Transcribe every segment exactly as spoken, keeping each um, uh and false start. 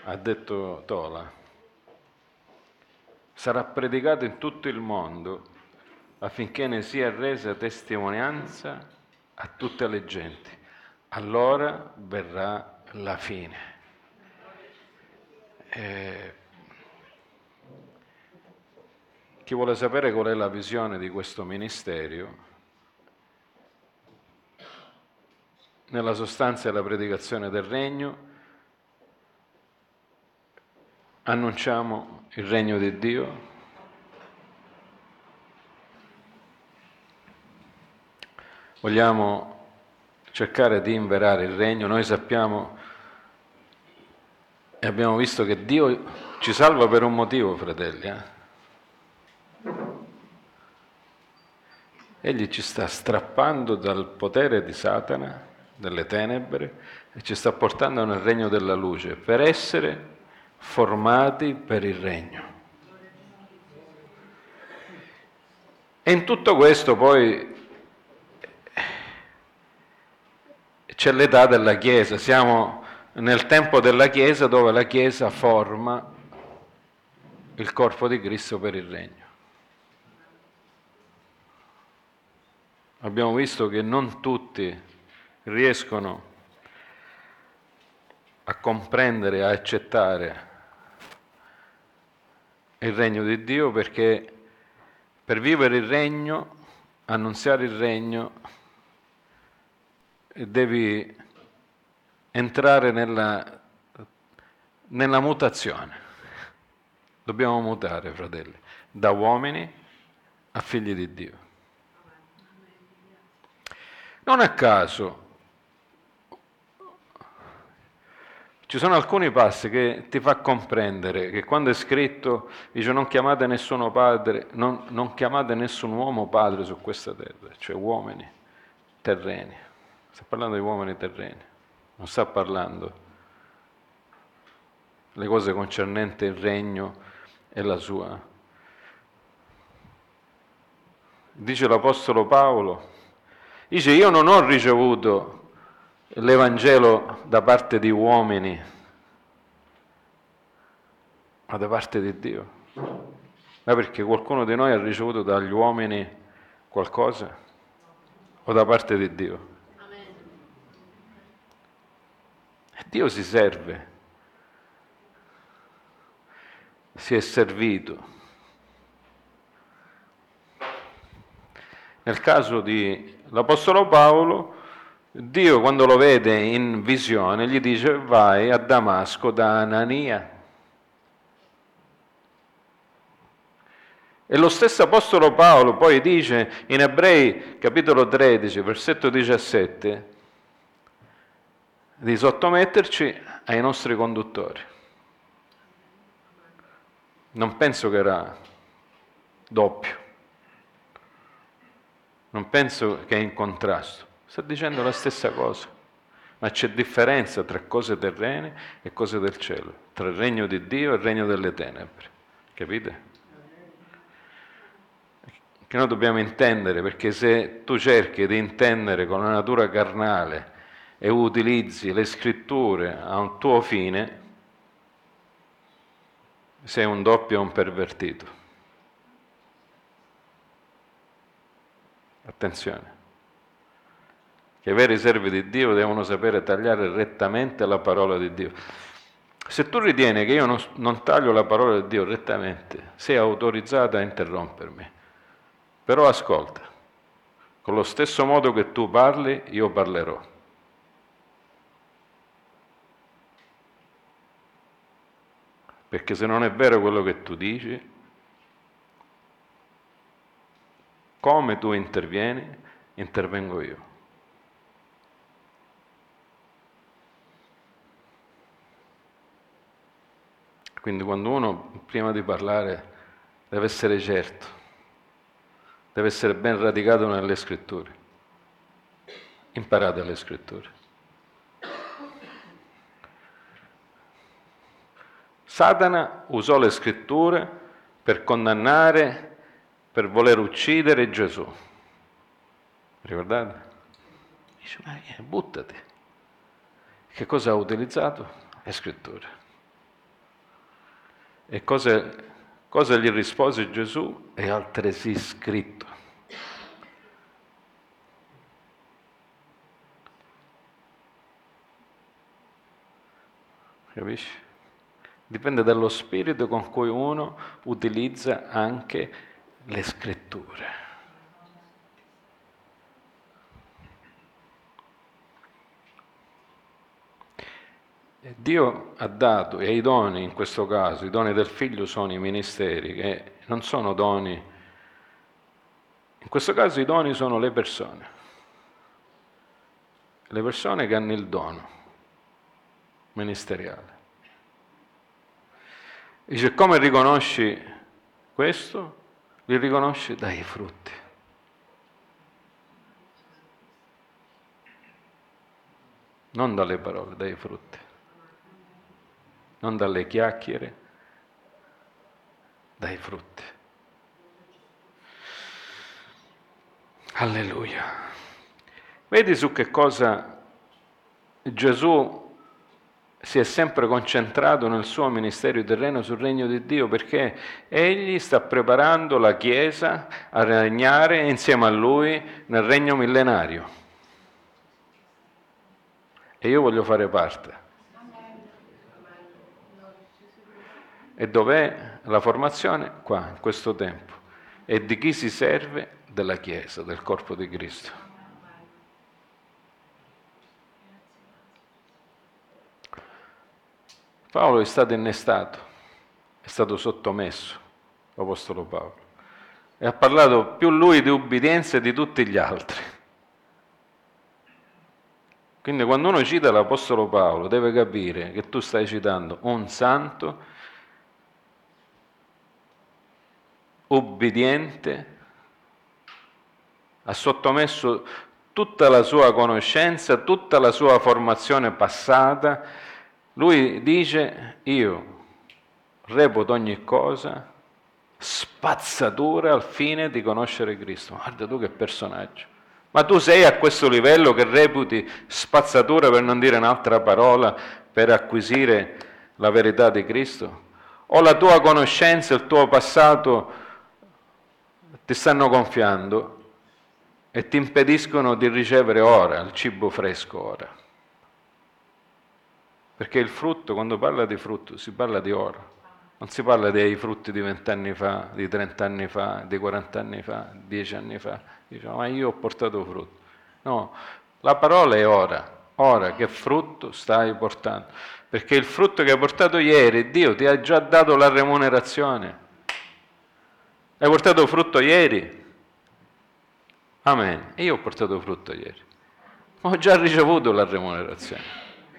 ha detto Tola, sarà predicato in tutto il mondo affinché ne sia resa testimonianza a tutte le genti. Allora verrà la fine. Eh, chi vuole sapere qual è la visione di questo ministero, nella sostanza è la predicazione del regno, annunciamo il regno di Dio, vogliamo cercare di inverare il regno. Noi sappiamo e abbiamo visto che Dio ci salva per un motivo, fratelli. Eh? Egli ci sta strappando dal potere di Satana, delle tenebre, e ci sta portando nel regno della luce per essere formati per il regno. E in tutto questo poi c'è l'età della Chiesa, siamo nel tempo della Chiesa dove la Chiesa forma il corpo di Cristo per il regno. Abbiamo visto che non tutti riescono a comprendere e a accettare il regno di Dio, perché per vivere il regno, annunziare il regno, devi entrare nella, nella mutazione. Dobbiamo mutare, fratelli, da uomini a figli di Dio. Non a caso ci sono alcuni passi che ti fa comprendere che quando è scritto, dice non chiamate nessuno padre, non, non chiamate nessun uomo padre su questa terra, cioè uomini terreni. Sta parlando di uomini terreni, non sta parlando le cose concernenti il regno e la sua. Dice l'Apostolo Paolo, dice io non ho ricevuto l'Evangelo da parte di uomini, ma da parte di Dio. Ma perché qualcuno di noi ha ricevuto dagli uomini qualcosa? O da parte di Dio? E Dio si serve, si è servito. Nel caso dell'Apostolo Paolo, Dio quando lo vede in visione gli dice vai a Damasco da Anania. E lo stesso Apostolo Paolo poi dice in Ebrei capitolo tredici, versetto diciassette, di sottometterci ai nostri conduttori. Non penso che era doppio, non penso che è in contrasto, sta dicendo la stessa cosa, ma c'è differenza tra cose terrene e cose del cielo, tra il regno di Dio e il regno delle tenebre, capite? Che noi dobbiamo intendere, perché se tu cerchi di intendere con la natura carnale e utilizzi le scritture a un tuo fine, sei un doppio o un pervertito. Attenzione, che i veri servi di Dio devono sapere tagliare rettamente la parola di Dio. Se tu ritieni che io non, non taglio la parola di Dio rettamente, sei autorizzato a interrompermi. Però ascolta, con lo stesso modo che tu parli, io parlerò. Perché se non è vero quello che tu dici, come tu intervieni, intervengo io. Quindi quando uno, prima di parlare, deve essere certo, deve essere ben radicato nelle scritture. Imparate le scritture. Satana usò le scritture per condannare, per voler uccidere Gesù. Ricordate? Dice, ma buttati. Che cosa ha utilizzato? Le scritture. E cosa, cosa gli rispose Gesù? È altresì scritto. Capisci? Dipende dallo spirito con cui uno utilizza anche le scritture. E Dio ha dato, e i doni in questo caso, i doni del Figlio sono i ministeri, che non sono doni. In questo caso i doni sono le persone. Le persone che hanno il dono ministeriale. Dice, come riconosci questo? Li riconosci dai frutti. Non dalle parole, dai frutti. Non dalle chiacchiere, dai frutti. Alleluia. Vedi su che cosa Gesù si è sempre concentrato nel suo ministero terreno sul regno di Dio, perché egli sta preparando la Chiesa a regnare insieme a lui nel regno millenario. E io voglio fare parte. E dov'è la formazione? Qua, in questo tempo. E di chi si serve? Della Chiesa, del corpo di Cristo. Paolo è stato innestato, è stato sottomesso, l'Apostolo Paolo, e ha parlato più lui di ubbidienza di tutti gli altri. Quindi quando uno cita l'Apostolo Paolo deve capire che tu stai citando un santo, ubbidiente, ha sottomesso tutta la sua conoscenza, tutta la sua formazione passata. Lui dice, io reputo ogni cosa spazzatura al fine di conoscere Cristo. Guarda tu che personaggio. Ma tu sei a questo livello che reputi spazzatura, per non dire un'altra parola, per acquisire la verità di Cristo? O la tua conoscenza, il tuo passato ti stanno gonfiando e ti impediscono di ricevere ora il cibo fresco ora? Perché il frutto, quando parla di frutto, si parla di ora. Non si parla dei frutti di vent'anni fa, di trent'anni fa, di quarant'anni fa, dieci anni fa. Diciamo, ma io ho portato frutto. No, la parola è ora. Ora che frutto stai portando? Perché il frutto che hai portato ieri, Dio ti ha già dato la remunerazione. Hai portato frutto ieri? Amen. E io ho portato frutto ieri. Ho già ricevuto la remunerazione.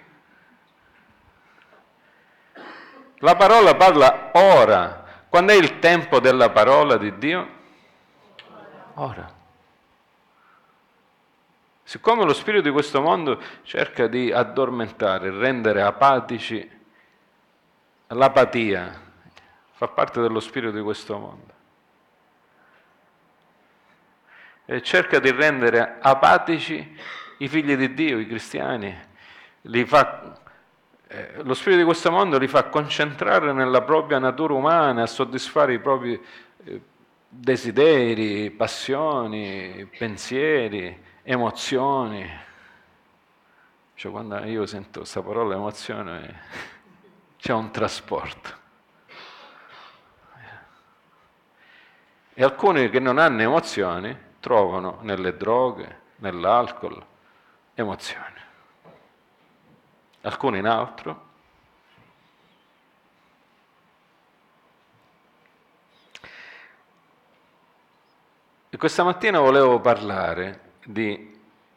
La parola parla ora. Quando è il tempo della parola di Dio? Ora. Siccome lo spirito di questo mondo cerca di addormentare, rendere apatici, l'apatia fa parte dello spirito di questo mondo. E cerca di rendere apatici i figli di Dio, i cristiani. Li fa, eh, lo spirito di questo mondo li fa concentrare nella propria natura umana, a soddisfare i propri eh, desideri, passioni, pensieri, emozioni. Cioè, quando io sento questa parola emozione, c'è un trasporto. E alcuni che non hanno emozioni trovano nelle droghe, nell'alcol, emozioni. Alcuni in altro. E questa mattina volevo parlare di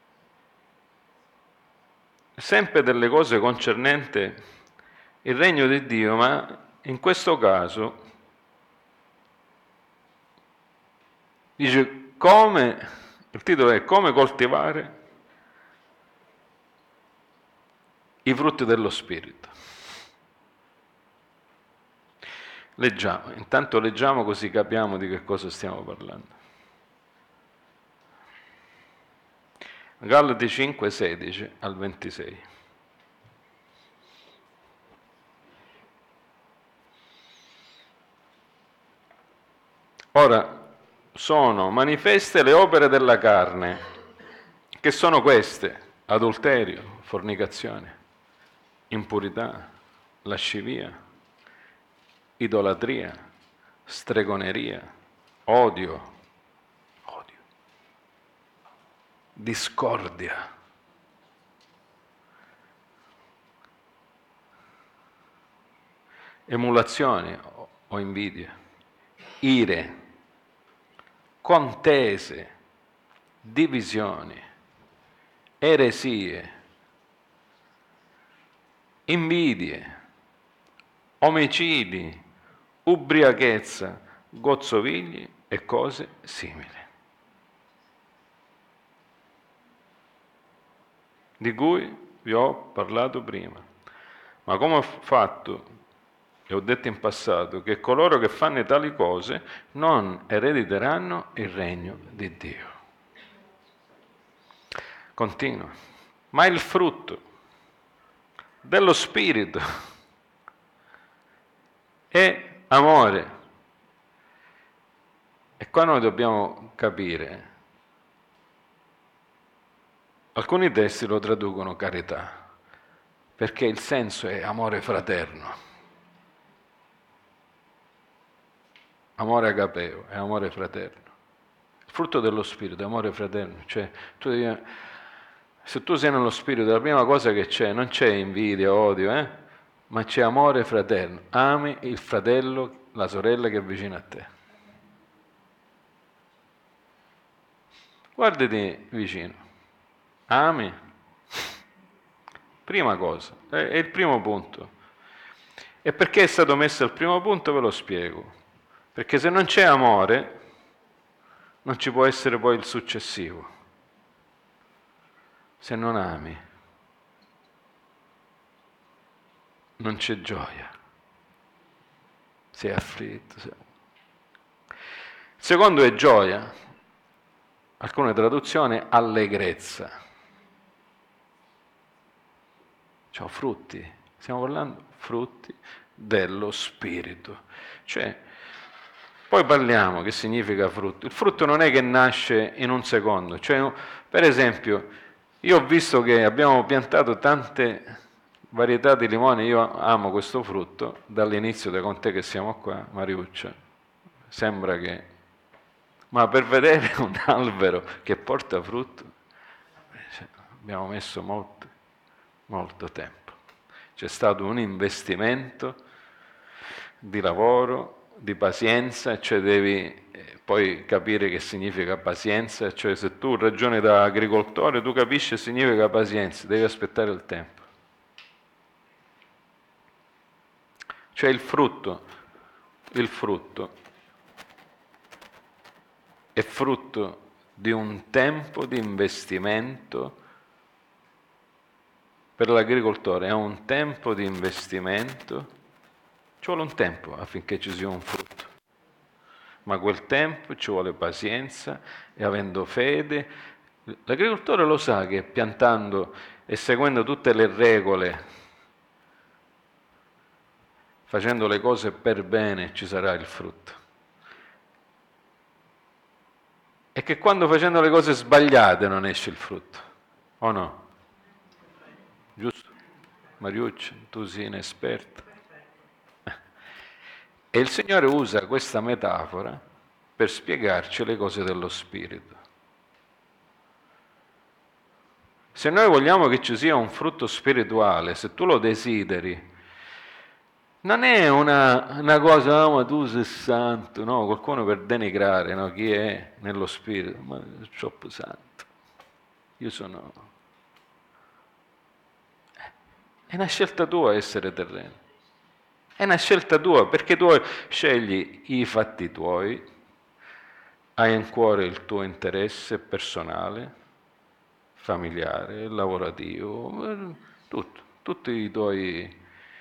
sempre delle cose concernenti il regno di Dio, ma in questo caso dice come, il titolo è come coltivare i frutti dello Spirito. Leggiamo, intanto leggiamo così capiamo di che cosa stiamo parlando. Galati cinque, sedici al ventisei. Ora, sono manifeste le opere della carne, che sono queste: adulterio, fornicazione, impurità, lascivia, idolatria, stregoneria, odio, odio, discordia, emulazione o invidia, ire, contese, divisioni, eresie, invidie, omicidi, ubriachezza, gozzovigli e cose simili, di cui vi ho parlato prima. Ma come ho fatto e ho detto in passato, che coloro che fanno tali cose non erediteranno il regno di Dio. Continua. Ma il frutto dello Spirito è amore. E qua noi dobbiamo capire. Alcuni testi lo traducono carità, perché il senso è amore fraterno. Amore agapeo, è amore fraterno. Il frutto dello Spirito è amore fraterno. Cioè, tu devi, se tu sei nello Spirito, la prima cosa che c'è, non c'è invidia, odio, eh? Ma c'è amore fraterno. Ami il fratello, la sorella che è vicino a te. Guardati vicino. Ami. Prima cosa, è, è il primo punto. E perché è stato messo al primo punto ve lo spiego. Perché se non c'è amore, non ci può essere poi il successivo. Se non ami, non c'è gioia. Sei afflitto. Sei... Il secondo è gioia. Alcune traduzioni, allegrezza. Cioè, frutti. Stiamo parlando frutti dello Spirito. Cioè, poi parliamo che significa frutto. Il frutto non è che nasce in un secondo. Cioè, per esempio, io ho visto che abbiamo piantato tante varietà di limoni, io amo questo frutto, dall'inizio da con te che siamo qua, Mariuccia, sembra che... Ma per vedere un albero che porta frutto, cioè, abbiamo messo molto, molto tempo. C'è stato un investimento di lavoro, di pazienza, cioè devi poi capire che significa pazienza, cioè se tu ragioni da agricoltore, tu capisci che significa pazienza, devi aspettare il tempo. Cioè il frutto, il frutto è frutto di un tempo di investimento per l'agricoltore, è un tempo di investimento, ci vuole un tempo affinché ci sia un frutto. Ma quel tempo ci vuole pazienza e avendo fede. L'agricoltore lo sa che piantando e seguendo tutte le regole, facendo le cose per bene, ci sarà il frutto. E che quando facendo le cose sbagliate non esce il frutto, o no? Giusto? Mariuccia, tu sei inesperta. E il Signore usa questa metafora per spiegarci le cose dello Spirito. Se noi vogliamo che ci sia un frutto spirituale, se tu lo desideri, non è una, una cosa, ah, ma tu sei santo, no? Qualcuno per denigrare, no? Chi è nello Spirito, ma è troppo santo. Io sono... È una scelta tua essere terreno. È una scelta tua, perché tu scegli i fatti tuoi, hai in cuore il tuo interesse personale, familiare, lavorativo, tutto, tutti i tuoi...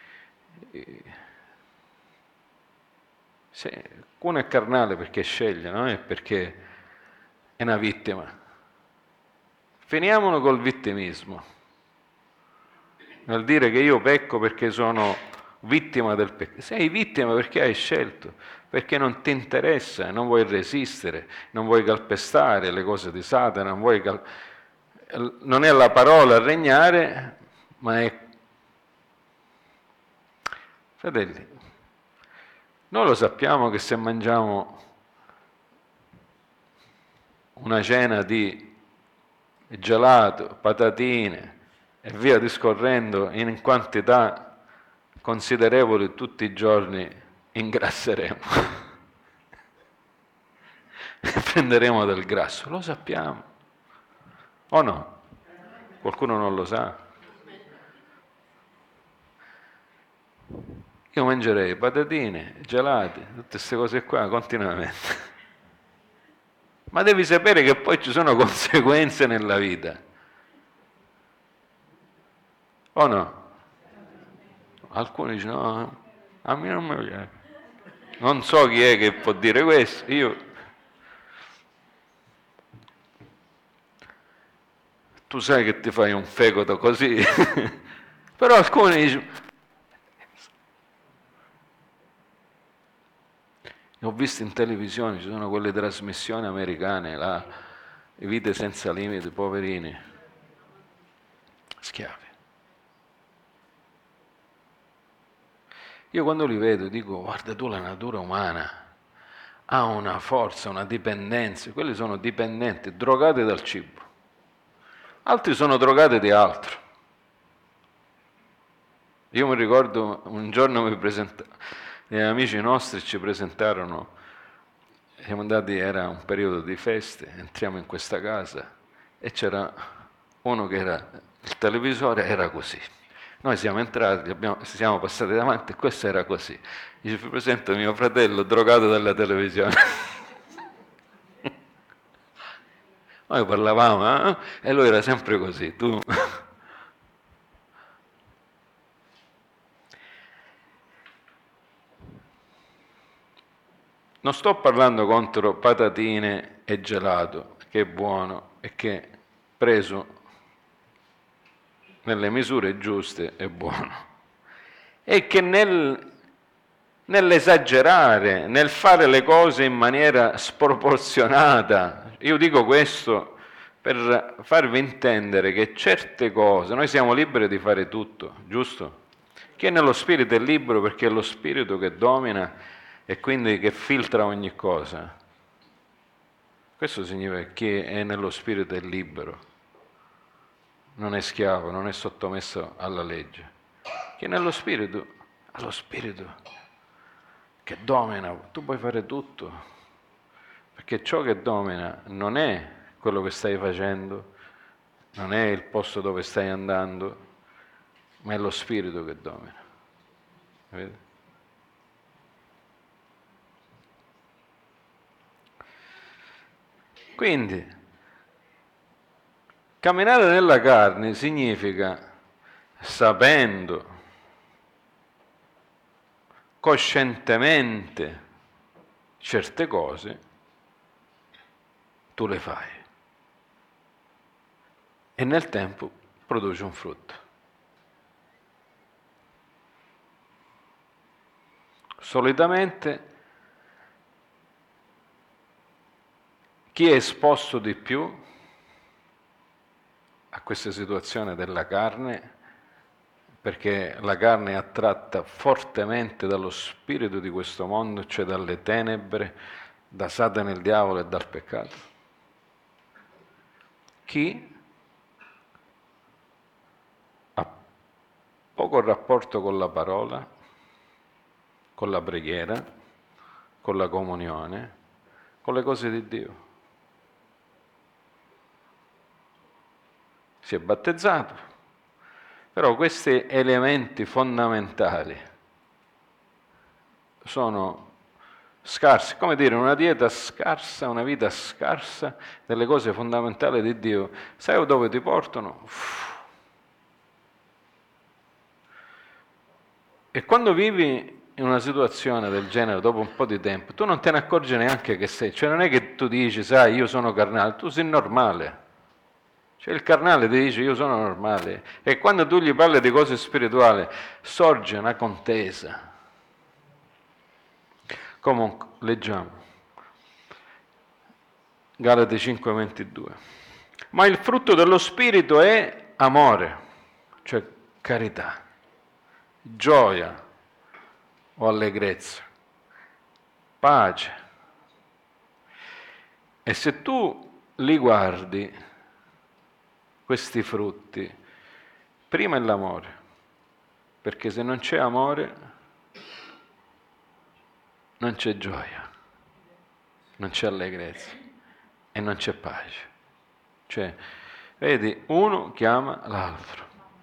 Se, uno è carnale perché sceglie, no? È perché è una vittima. Finiamolo col vittimismo, nel dire che io pecco perché sono vittima del peccato. Sei vittima perché hai scelto, perché non ti interessa, non vuoi resistere, non vuoi calpestare le cose di Satana, non, vuoi cal... non è la parola a regnare, ma è... Fratelli, noi lo sappiamo che se mangiamo una cena di gelato, patatine e via discorrendo in quantità considerevoli tutti i giorni, ingrasseremo e prenderemo del grasso, lo sappiamo o no? Qualcuno non lo sa? Io mangerei patatine, gelati, tutte queste cose qua continuamente. Ma devi sapere che poi ci sono conseguenze nella vita. O no? Alcuni dicono, no, a me non mi piace. Non so chi è che può dire questo, io... Tu sai che ti fai un fegato così, però alcuni dicono... Ho visto in televisione, ci sono quelle trasmissioni americane, là, vite senza limiti, poverini, schiavi. Io quando li vedo dico, guarda tu la natura umana, ha una forza, una dipendenza, quelli sono dipendenti, drogati dal cibo, altri sono drogati di altro. Io mi ricordo un giorno mi presentarono, gli amici nostri ci presentarono, siamo andati, era un periodo di feste, entriamo in questa casa e c'era uno che era, il televisore era così. Noi siamo entrati, abbiamo, siamo passati davanti e questo era così. Gli presento mio fratello drogato dalla televisione. Noi parlavamo eh? E lui era sempre così. Tu... Non sto parlando contro patatine e gelato, che è buono e che preso nelle misure giuste è buono. È che nel, nell'esagerare, nel fare le cose in maniera sproporzionata, io dico questo per farvi intendere che certe cose, noi siamo liberi di fare tutto, giusto? Chi è nello spirito è libero perché è lo spirito che domina e quindi che filtra ogni cosa. Questo significa che chi è nello spirito è libero, non è schiavo, non è sottomesso alla legge. Chi è nello spirito ha lo spirito che domina, tu puoi fare tutto, perché ciò che domina non è quello che stai facendo, non è il posto dove stai andando, ma è lo spirito che domina. Vedete? Quindi, camminare nella carne significa, sapendo, coscientemente certe cose, tu le fai. E nel tempo produce un frutto. Solitamente chi è esposto di più a questa situazione della carne, perché la carne è attratta fortemente dallo spirito di questo mondo, cioè dalle tenebre, da Satana, il diavolo e dal peccato. Chi ha poco rapporto con la parola, con la preghiera, con la comunione, con le cose di Dio. Si è battezzato, però questi elementi fondamentali sono scarsi, come dire una dieta scarsa, una vita scarsa delle cose fondamentali di Dio. Sai dove ti portano? Uff. E quando vivi in una situazione del genere dopo un po' di tempo, tu non te ne accorgi neanche che sei, cioè non è che tu dici, sai, io sono carnale, tu sei normale. Cioè il carnale ti dice io sono normale, e quando tu gli parli di cose spirituali sorge una contesa. Comunque, leggiamo. Galati cinque ventidue. Ma il frutto dello Spirito è amore, cioè carità, gioia o allegrezza, pace. E se tu li guardi, questi frutti, prima è l'amore, perché se non c'è amore non c'è gioia, non c'è allegrezza e non c'è pace. Cioè, vedi, uno chiama l'altro.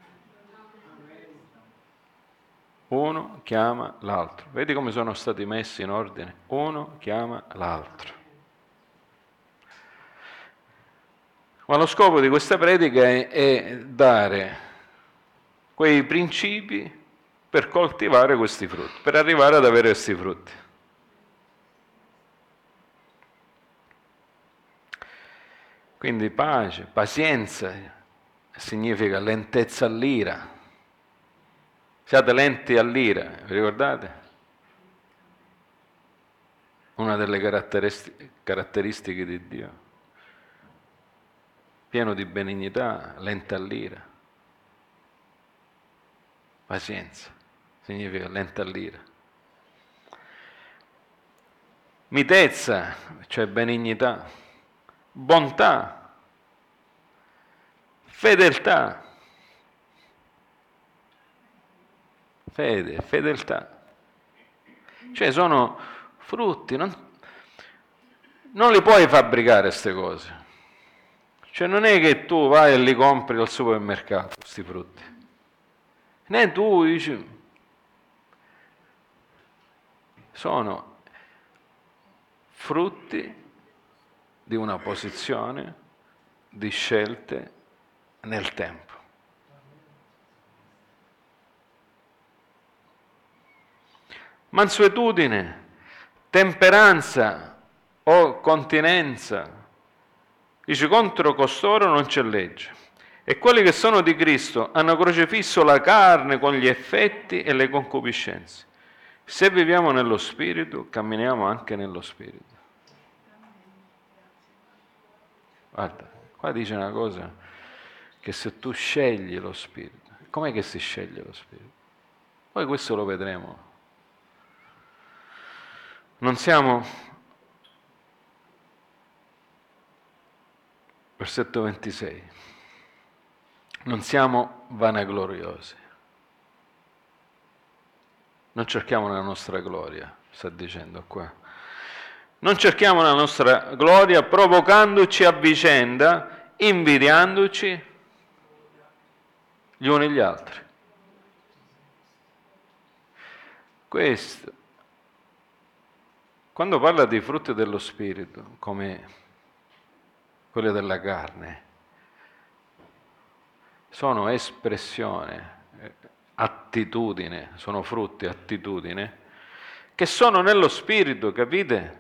Uno chiama l'altro. Vedi come sono stati messi in ordine? Uno chiama l'altro. Ma lo scopo di questa predica è, è dare quei principi per coltivare questi frutti, per arrivare ad avere questi frutti. Quindi pace, pazienza significa lentezza all'ira. Siate lenti all'ira, vi ricordate? Una delle caratteristiche, caratteristiche di Dio. Pieno di benignità, lenta all'ira. Pazienza significa lenta all'ira. Mitezza, cioè benignità. Bontà. Fedeltà. Fede, fedeltà. Cioè sono frutti, non, non li puoi fabbricare queste cose. Cioè non è che tu vai e li compri al supermercato, questi frutti. Né tu dici, sono frutti di una posizione, di scelte nel tempo. Mansuetudine, temperanza o continenza. Dice, contro costoro non c'è legge. E quelli che sono di Cristo hanno crocifisso la carne con gli effetti e le concupiscenze. Se viviamo nello Spirito, camminiamo anche nello Spirito. Guarda, qua dice una cosa, che se tu scegli lo Spirito, com'è che si sceglie lo Spirito? Poi questo lo vedremo. Non siamo, versetto ventisei, non siamo vanagloriosi. Non cerchiamo la nostra gloria, sta dicendo qua. Non cerchiamo la nostra gloria provocandoci a vicenda, invidiandoci gli uni gli altri. Questo, quando parla di frutti dello Spirito, come quelli della carne, sono espressione, attitudine, sono frutti, attitudine, che sono nello Spirito, capite?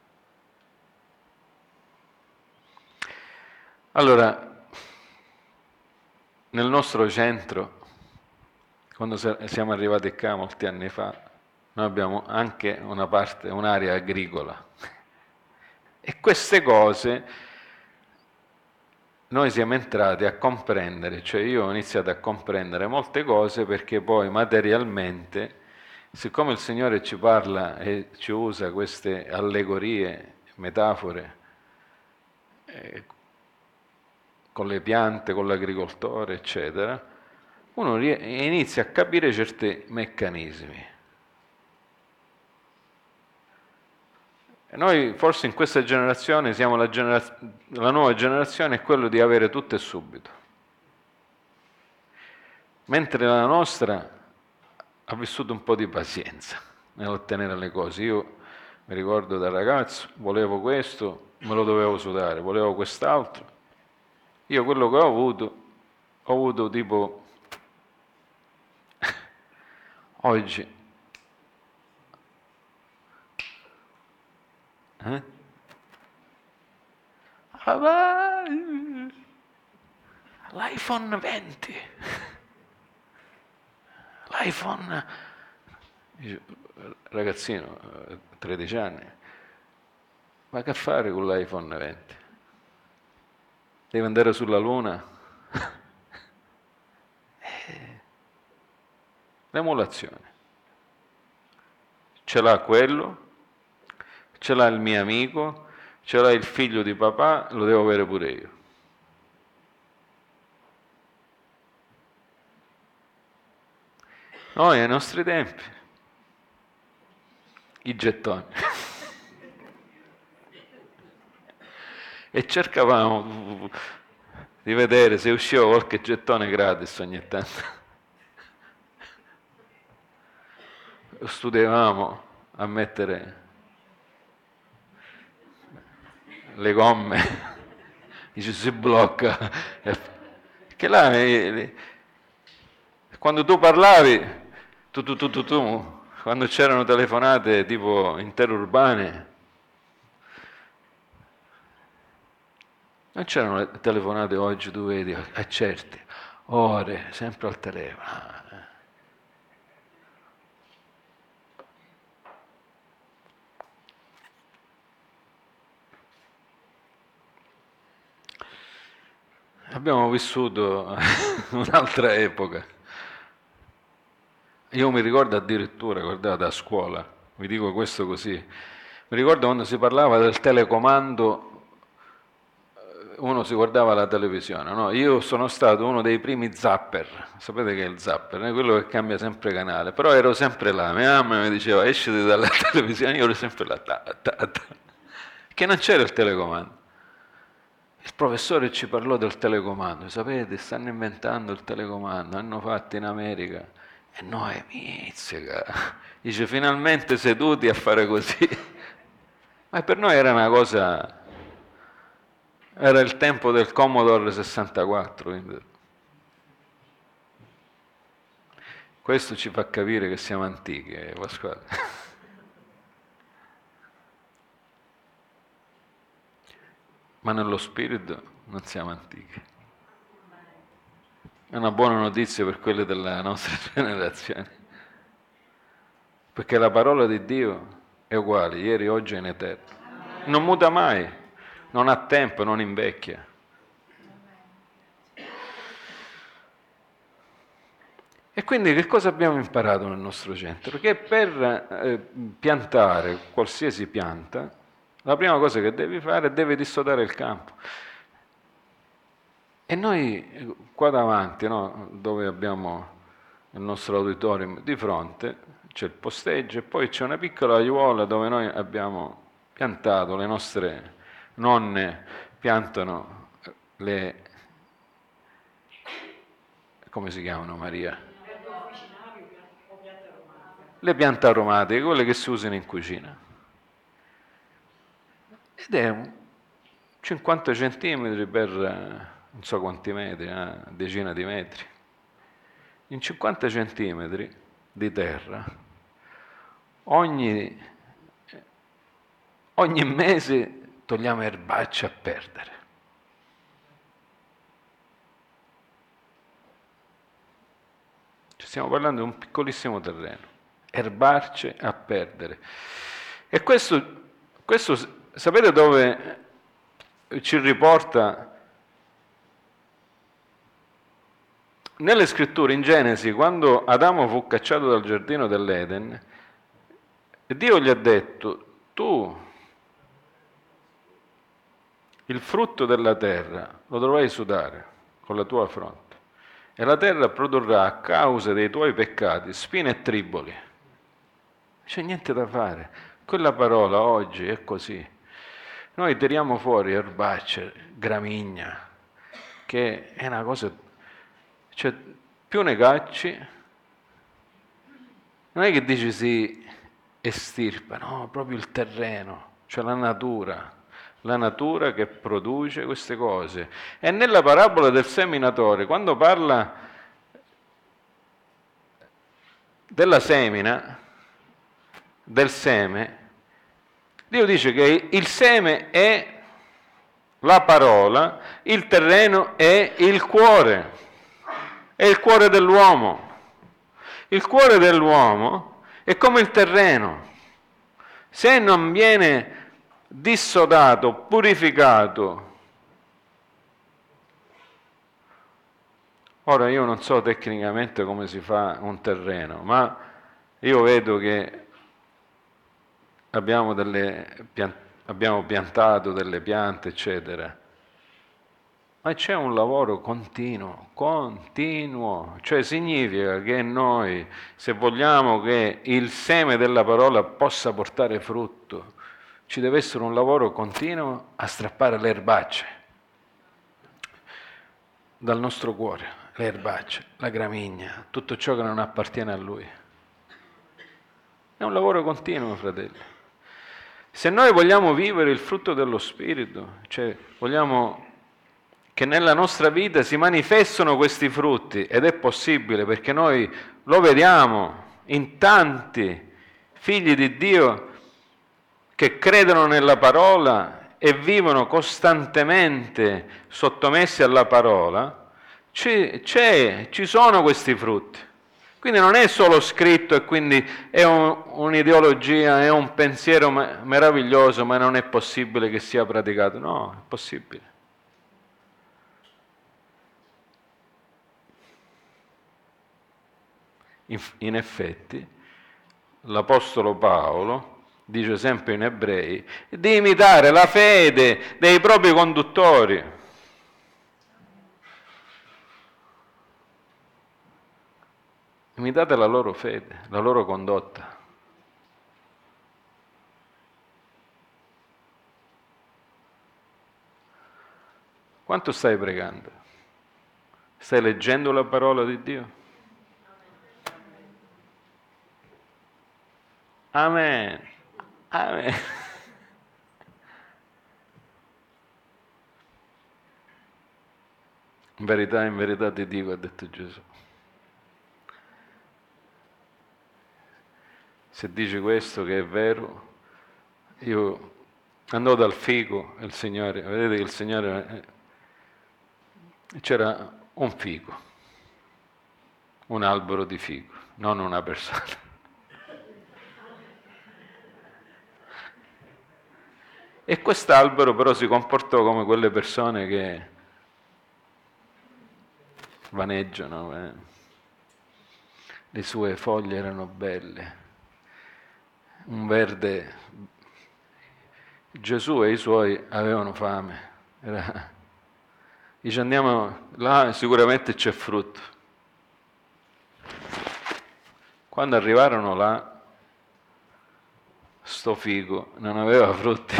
Allora, nel nostro centro, quando siamo arrivati qua molti anni fa, noi abbiamo anche una parte, un'area agricola. E queste cose noi siamo entrati a comprendere, cioè io ho iniziato a comprendere molte cose perché poi materialmente, siccome il Signore ci parla e ci usa queste allegorie, metafore, eh, con le piante, con l'agricoltore, eccetera, uno inizia a capire certi meccanismi. E noi forse in questa generazione siamo la, genera- la nuova generazione è quello di avere tutto e subito, mentre la nostra ha vissuto un po' di pazienza nell'ottenere le cose. Io mi ricordo da ragazzo, volevo questo, me lo dovevo sudare, volevo quest'altro. Io quello che ho avuto, ho avuto tipo oggi. Eh? L'iPhone venti. L'iPhone, ragazzino, tredici anni, ma che fare con l'iPhone venti? Devi andare sulla Luna? eh, l'emulazione. Ce l'ha quello, ce l'ha il mio amico, ce l'ha il figlio di papà, lo devo avere pure io. Noi ai nostri tempi, i gettoni. E cercavamo di vedere se usciva qualche gettone gratis ogni tanto. Studiavamo a mettere le gomme, dice si blocca. Che là, quando tu parlavi, tu, tu, tu, tu, tu, quando c'erano telefonate tipo interurbane, non c'erano le telefonate oggi, tu vedi, a certi, ore, sempre al telefono. Abbiamo vissuto un'altra epoca. Io mi ricordo addirittura, guardate, a scuola, vi dico questo così, mi ricordo quando si parlava del telecomando, uno si guardava la televisione, no? Io sono stato uno dei primi zapper, sapete che è il zapper, eh? Quello che cambia sempre canale, però ero sempre là, mia mamma mi diceva esciti dalla televisione, io ero sempre là, ta, ta, ta. Che non c'era il telecomando. Il professore ci parlò del telecomando, sapete, stanno inventando il telecomando, hanno fatto in America, e noi, mizzica, dice finalmente seduti a fare così, ma per noi era una cosa... Era il tempo del Commodore sessantaquattro, quindi questo ci fa capire che siamo antichi, eh, Pasquale. Ma nello spirito non siamo antichi. È una buona notizia per quelle della nostra generazione, perché la parola di Dio è uguale, ieri, oggi e in eterno. Non muta mai. Non ha tempo, non invecchia. E quindi che cosa abbiamo imparato nel nostro centro? Che per eh, piantare qualsiasi pianta, la prima cosa che devi fare è devi dissodare il campo. E noi qua davanti, no, dove abbiamo il nostro auditorium, di fronte c'è il posteggio e poi c'è una piccola aiuola dove noi abbiamo piantato, le nostre nonne piantano le, come si chiamano, Maria? Le piante aromatiche, quelle che si usano in cucina. Ed è un cinquanta centimetri per non so quanti metri, una decina di metri. In cinquanta centimetri di terra, ogni, ogni mese togliamo erbacce a perdere. Ci stiamo parlando di un piccolissimo terreno, erbacce a perdere. E questo, questo sapete dove ci riporta? Nelle scritture, in Genesi, quando Adamo fu cacciato dal giardino dell'Eden, Dio gli ha detto, tu il frutto della terra lo dovrai sudare con la tua fronte e la terra produrrà a causa dei tuoi peccati spine e triboli. C'è niente da fare. Quella parola oggi è così. Noi tiriamo fuori erbacce, gramigna, che è una cosa... Cioè, più ne cacci, non è che dici si estirpa, no, proprio il terreno, cioè la natura, la natura che produce queste cose. E nella parabola del seminatore, quando parla della semina, del seme, Dio dice che il seme è la parola, il terreno è il cuore, è il cuore dell'uomo. Il cuore dell'uomo è come il terreno. Se non viene dissodato, purificato, ora io non so tecnicamente come si fa un terreno, ma io vedo che abbiamo, delle piant- abbiamo piantato delle piante, eccetera, ma c'è un lavoro continuo, continuo, cioè significa che noi, se vogliamo che il seme della parola possa portare frutto, ci deve essere un lavoro continuo a strappare le erbacce dal nostro cuore, le erbacce, la gramigna, tutto ciò che non appartiene a Lui. È un lavoro continuo, fratelli. Se noi vogliamo vivere il frutto dello Spirito, cioè vogliamo che nella nostra vita si manifestano questi frutti, ed è possibile perché noi lo vediamo in tanti figli di Dio che credono nella parola e vivono costantemente sottomessi alla parola, c'è, c'è, ci sono questi frutti. Quindi non è solo scritto e quindi è un, un'ideologia, è un pensiero meraviglioso, ma non è possibile che sia praticato. No, è possibile. In, in effetti, l'Apostolo Paolo dice sempre in Ebrei di imitare la fede dei propri conduttori. Imitate la loro fede, la loro condotta. Quanto stai pregando? Stai leggendo la parola di Dio? Amen. Amen. In verità, in verità ti dico, ha detto Gesù. Se dici questo che è vero, io andò dal fico, il Signore, vedete che il Signore, c'era un fico, un albero di fico, non una persona. E quest'albero però si comportò come quelle persone che vaneggiano, eh. Le sue foglie erano belle, un verde. Gesù e i suoi avevano fame, era... dice andiamo là, sicuramente c'è frutto. Quando arrivarono là, sto fico non aveva frutti.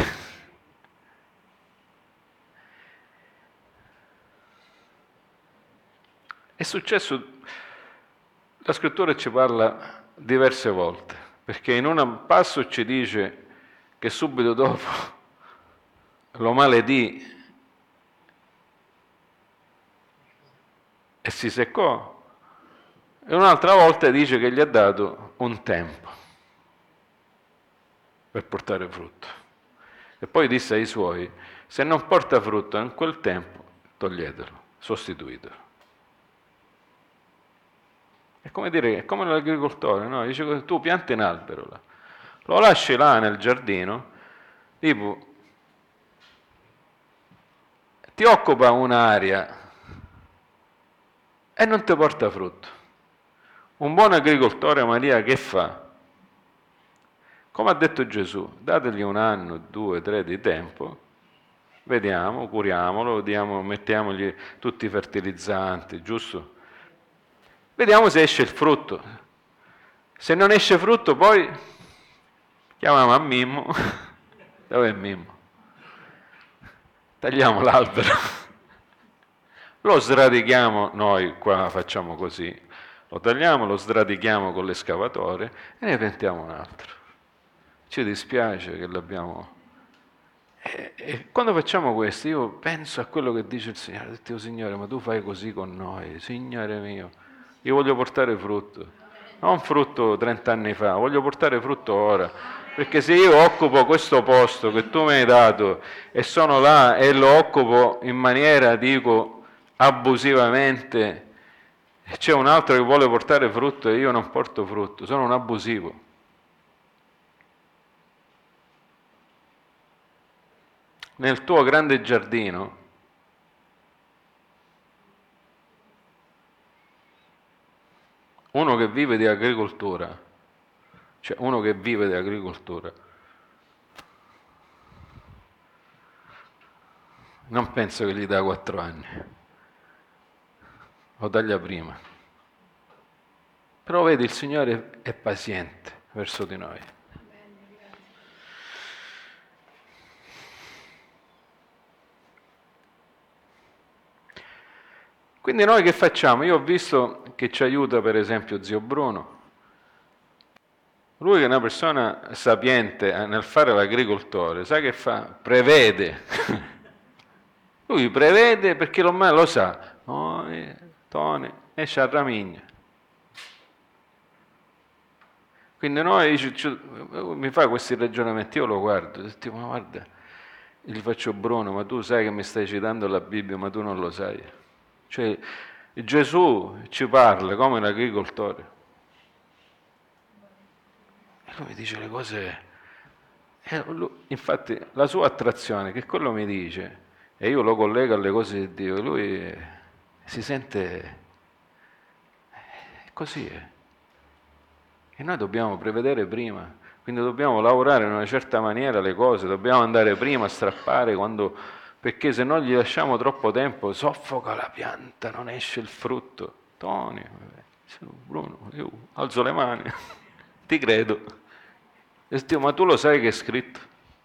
È successo, la scrittura ci parla diverse volte, perché in un passo ci dice che subito dopo lo maledì e si seccò, e un'altra volta dice che gli ha dato un tempo per portare frutto. E poi disse ai suoi, se non porta frutto in quel tempo, toglietelo, sostituitelo. È come dire, è come l'agricoltore, no? Dice, tu pianti un albero là, lo lasci là nel giardino, tipo, ti occupa un'area e non ti porta frutto. Un buon agricoltore, Maria, che fa? Come ha detto Gesù, dategli un anno, due, tre di tempo, vediamo, curiamolo, diamo, mettiamogli tutti i fertilizzanti, giusto? Vediamo se esce il frutto. Se non esce frutto, poi chiamiamo a Mimmo. Dov'è Mimmo? Tagliamo l'albero. Lo sradichiamo, noi qua facciamo così. Lo tagliamo, lo sradichiamo con l'escavatore e ne piantiamo un altro. Ci dispiace che l'abbiamo... E, e quando facciamo questo, io penso a quello che dice il Signore. Ho detto, oh, Signore, ma tu fai così con noi, Signore mio. Io voglio portare frutto, non frutto trent'anni fa, voglio portare frutto ora. Perché se io occupo questo posto che tu mi hai dato e sono là e lo occupo in maniera, dico, abusivamente, e c'è un altro che vuole portare frutto e io non porto frutto, sono un abusivo. Nel tuo grande giardino, uno che vive di agricoltura, cioè uno che vive di agricoltura, non penso che gli dà quattro anni, lo taglia prima. Però vedi, il Signore è paziente verso di noi. Quindi noi che facciamo? Io ho visto che ci aiuta per esempio zio Bruno. Lui che è una persona sapiente nel fare l'agricoltore, sa che fa? Prevede. Lui prevede perché ormai lo sa. Tony, Tony, e c'ha ramigna. Quindi noi dice, cioè, mi fa questi ragionamenti, io lo guardo, e dico, ma guarda, gli faccio Bruno, ma tu sai che mi stai citando la Bibbia, ma tu non lo sai. Cioè, Gesù ci parla come un agricoltore. E lui mi dice le cose. E lui, infatti, la sua attrazione, che quello mi dice, e io lo collego alle cose di Dio, lui si sente. È così. È. E noi dobbiamo prevedere prima, quindi dobbiamo lavorare in una certa maniera le cose, dobbiamo andare prima a strappare quando, perché se non gli lasciamo troppo tempo soffoca la pianta, non esce il frutto. Tony, Bruno, io alzo le mani, ti credo. E Dio, ma tu lo sai che è scritto?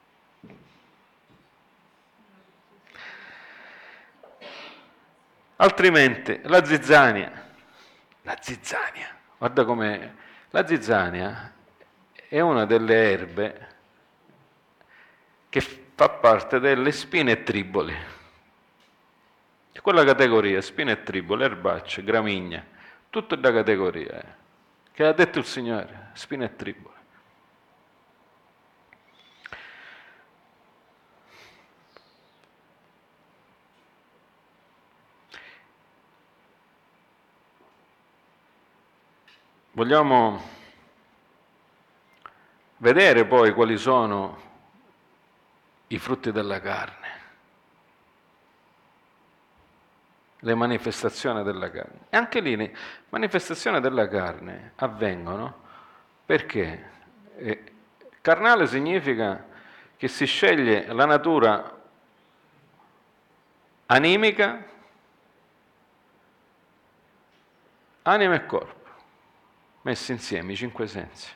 Altrimenti, la zizzania, la zizzania, guarda com'è, la zizzania è una delle erbe che fa parte delle spine e triboli. Quella categoria, spine e triboli, erbacce, gramigna, tutto da categoria. Eh. Che ha detto il Signore, spine e triboli. Vogliamo vedere poi quali sono i frutti della carne, le manifestazioni della carne. E anche lì le manifestazioni della carne avvengono perché eh, carnale significa che si sceglie la natura animica, anima e corpo, messi insieme, i cinque sensi.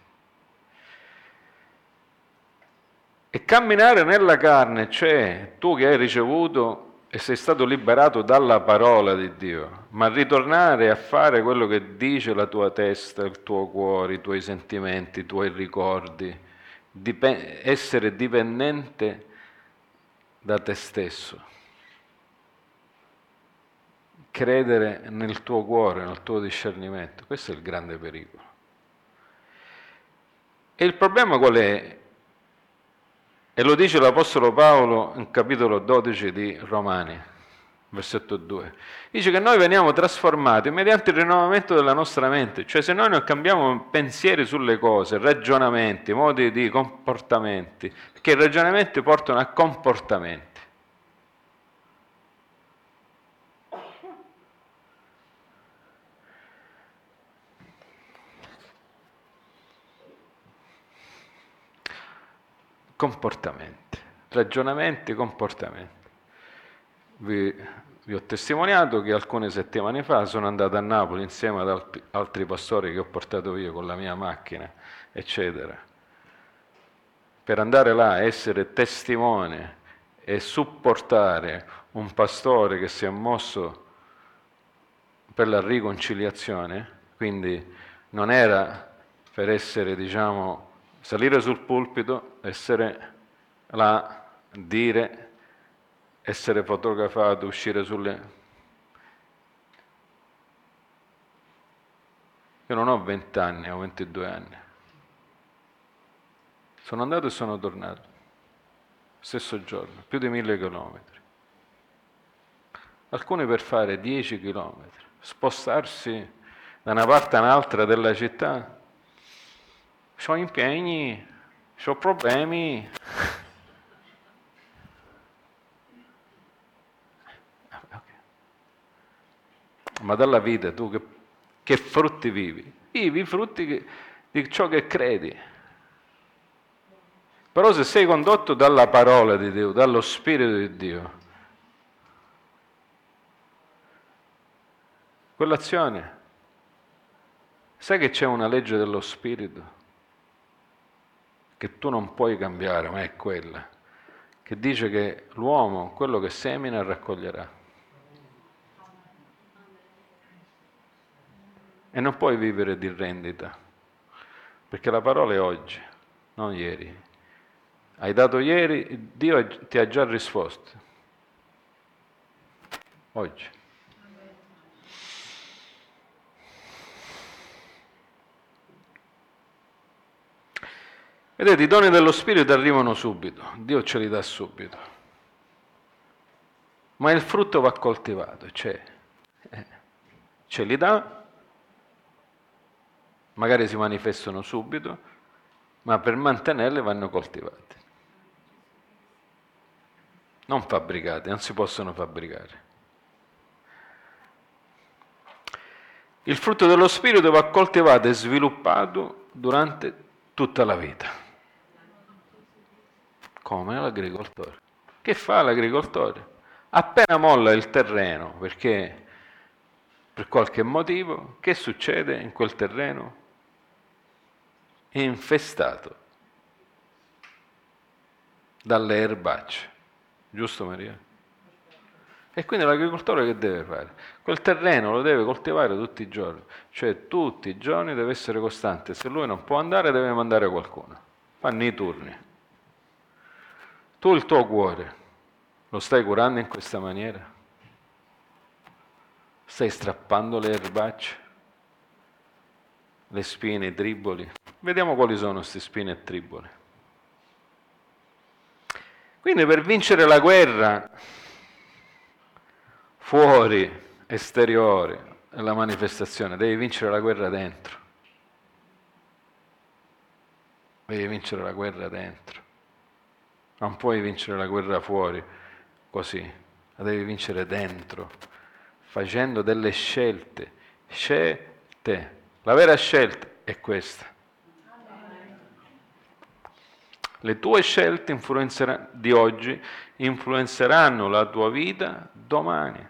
E camminare nella carne, cioè tu che hai ricevuto e sei stato liberato dalla parola di Dio, ma ritornare a fare quello che dice la tua testa, il tuo cuore, i tuoi sentimenti, i tuoi ricordi, dip- essere dipendente da te stesso, credere nel tuo cuore, nel tuo discernimento, questo è il grande pericolo. E il problema qual è? E lo dice l'Apostolo Paolo in capitolo dodici di Romani, versetto due. Dice che noi veniamo trasformati mediante il rinnovamento della nostra mente, cioè se noi non cambiamo pensieri sulle cose, ragionamenti, modi di comportamenti, perché i ragionamenti portano a comportamenti. Comportamenti, ragionamenti, comportamenti. Vi, vi ho testimoniato che alcune settimane fa sono andato a Napoli insieme ad altri, altri pastori che ho portato via con la mia macchina, eccetera, per andare là a essere testimone e supportare un pastore che si è mosso per la riconciliazione, quindi non era per essere, diciamo, salire sul pulpito, essere là, dire, essere fotografato, uscire sulle. Io non ho venti anni, ho ventidue anni. Sono andato e sono tornato, stesso giorno, più di mille chilometri. Alcuni per fare dieci chilometri, spostarsi da una parte all'altra della città. Ho impegni, ho problemi. Ma dalla vita tu che, che frutti vivi? Vivi i frutti che, di ciò che credi. Però se sei condotto dalla parola di Dio, dallo Spirito di Dio, quell'azione, sai che c'è una legge dello Spirito che tu non puoi cambiare, ma è quella, che dice che l'uomo, quello che semina, raccoglierà. E non puoi vivere di rendita, perché la parola è oggi, non ieri. Hai dato ieri, Dio ti ha già risposto. Oggi. Vedete, i doni dello Spirito arrivano subito, Dio ce li dà subito. Ma il frutto va coltivato, cioè, eh, ce li dà, magari si manifestano subito, ma per mantenerli vanno coltivati. Non fabbricati, non si possono fabbricare. Il frutto dello Spirito va coltivato e sviluppato durante tutta la vita. Come l'agricoltore. Che fa l'agricoltore? Appena molla il terreno, perché per qualche motivo, che succede in quel terreno? È infestato dalle erbacce. Giusto, Maria? E quindi l'agricoltore che deve fare? Quel terreno lo deve coltivare tutti i giorni, cioè tutti i giorni deve essere costante. Se lui non può andare, deve mandare qualcuno. Fanno i turni. Tu il tuo cuore lo stai curando in questa maniera? Stai strappando le erbacce? Le spine, i triboli? Vediamo quali sono queste spine e triboli. Quindi per vincere la guerra fuori, esteriore, la manifestazione, devi vincere la guerra dentro. Devi vincere la guerra dentro. Non puoi vincere la guerra fuori, così. La devi vincere dentro, facendo delle scelte. Scelte. La vera scelta è questa. Le tue scelte di oggi influenzeranno la tua vita domani.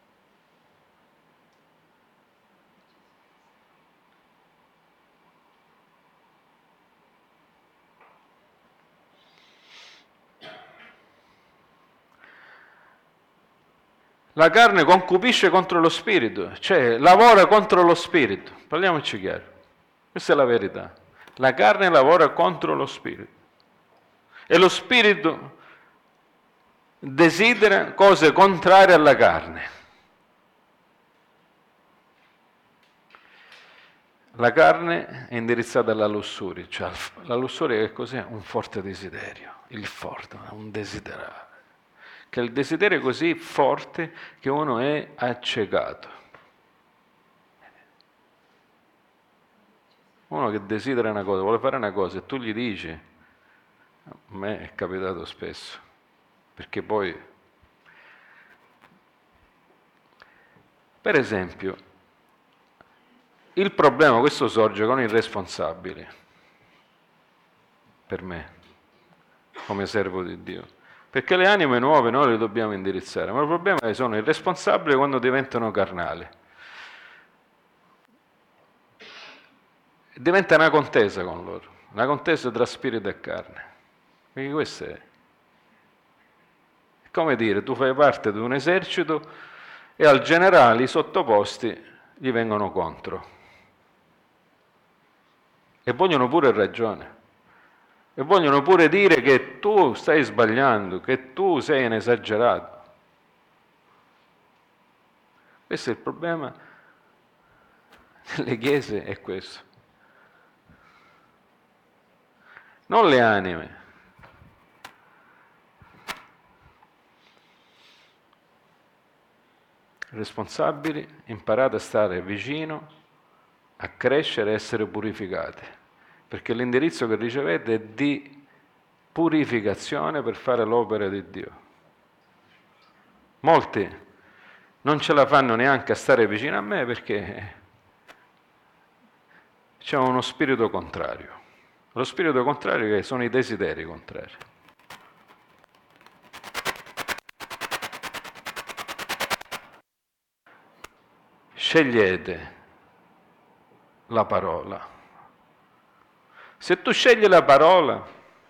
La carne concupisce contro lo spirito, cioè lavora contro lo spirito. Parliamoci chiaro. Questa è la verità. La carne lavora contro lo spirito. E lo spirito desidera cose contrarie alla carne. La carne è indirizzata alla lussuria, cioè la lussuria che cos'è? Un forte desiderio, il forte, un desiderare. Che il desiderio è così forte che uno è accecato. Uno che desidera una cosa, vuole fare una cosa e tu gli dici, a me è capitato spesso, perché poi, per esempio, il problema, questo sorge con i responsabili, per me, come servo di Dio. Perché le anime nuove noi le dobbiamo indirizzare, ma il problema è che sono irresponsabili quando diventano carnali. Diventa una contesa con loro, una contesa tra spirito e carne. Quindi questo è. È come dire, tu fai parte di un esercito e al generale i sottoposti gli vengono contro. E vogliono pure ragione. E vogliono pure dire che tu stai sbagliando, che tu sei un esagerato. Questo è il problema delle chiese, è questo. non le anime. Responsabili, imparate a stare vicino, a crescere e essere purificati, perché l'indirizzo che ricevete è di purificazione per fare l'opera di Dio. Molti non ce la fanno neanche a stare vicino a me perché c'è uno spirito contrario. Lo spirito contrario che sono i desideri contrari. Scegliete la parola. Se tu scegli la parola,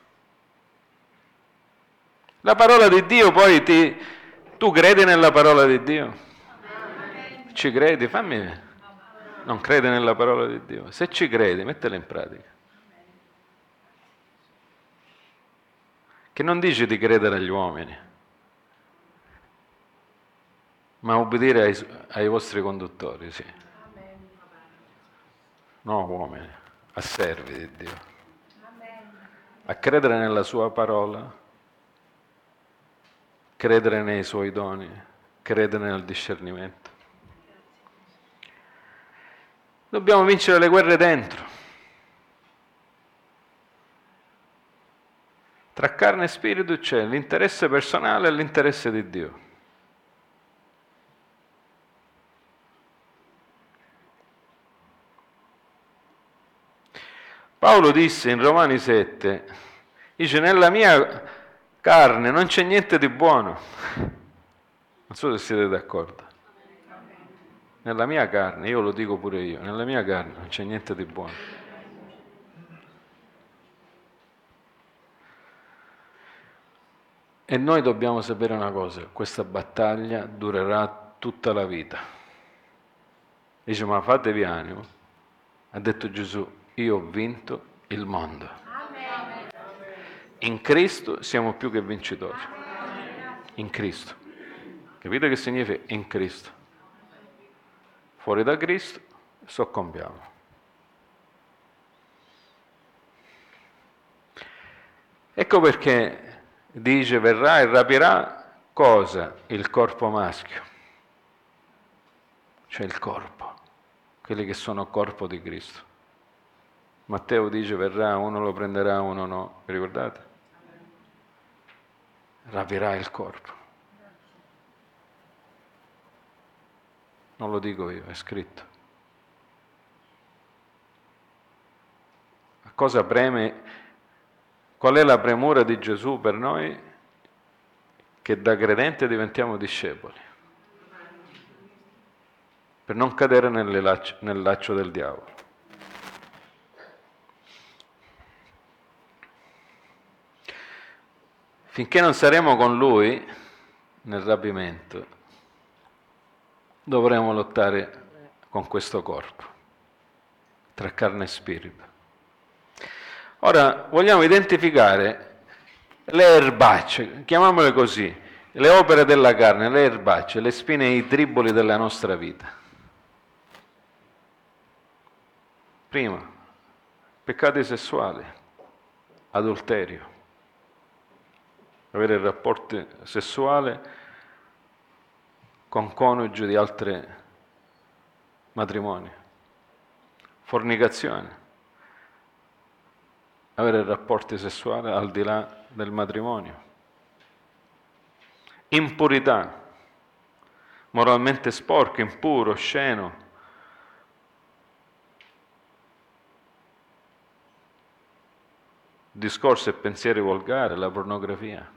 la parola di Dio poi ti... Tu credi nella parola di Dio? Ci credi? Fammi... Non credi nella parola di Dio? Se ci credi, mettela in pratica. Che non dice di credere agli uomini, ma obbedire ai, ai vostri conduttori, sì. No, uomini, a servi di Dio. A credere nella sua parola, credere nei suoi doni, credere nel discernimento. Dobbiamo vincere le guerre dentro. Tra carne e spirito c'è l'interesse personale e l'interesse di Dio. Paolo disse in Romani sette, dice nella mia carne non c'è niente di buono. Non so se siete d'accordo. Nella mia carne, io lo dico pure io, nella mia carne non c'è niente di buono. E noi dobbiamo sapere una cosa, questa battaglia durerà tutta la vita. Dice, ma fatevi animo. Ha detto Gesù, io ho vinto il mondo. In Cristo siamo più che vincitori. In Cristo. Capite che significa in Cristo? Fuori da Cristo soccombiamo. Ecco perché dice verrà e rapirà cosa? Il corpo maschio, cioè il corpo, quelli che sono corpo di Cristo. Matteo dice verrà, uno lo prenderà, uno no, vi ricordate? Rapirà il corpo. Non lo dico io, è scritto. A cosa preme? Qual è la premura di Gesù per noi? Che da credente diventiamo discepoli, per non cadere nelle laccio, nel laccio del diavolo. Finché non saremo con Lui nel rapimento, dovremo lottare con questo corpo, tra carne e spirito. Ora, vogliamo identificare le erbacce, chiamiamole così, le opere della carne, le erbacce, le spine e i triboli della nostra vita. Prima, peccati sessuali, adulterio, avere rapporti sessuali con coniugi di altri matrimoni, fornicazione, avere rapporti sessuali al di là del matrimonio, impurità, moralmente sporco, impuro, osceno, discorsi e pensieri volgari, la pornografia,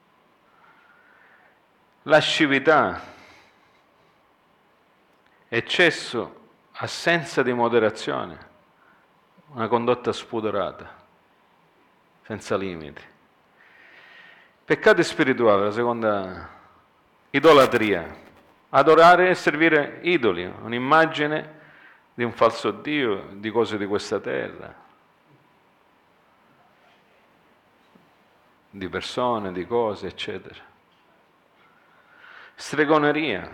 lascività, eccesso, assenza di moderazione, una condotta spudorata, senza limiti. Peccati spirituali, la seconda, idolatria, adorare e servire idoli, un'immagine di un falso Dio, di cose di questa terra, di persone, di cose, eccetera. Stregoneria,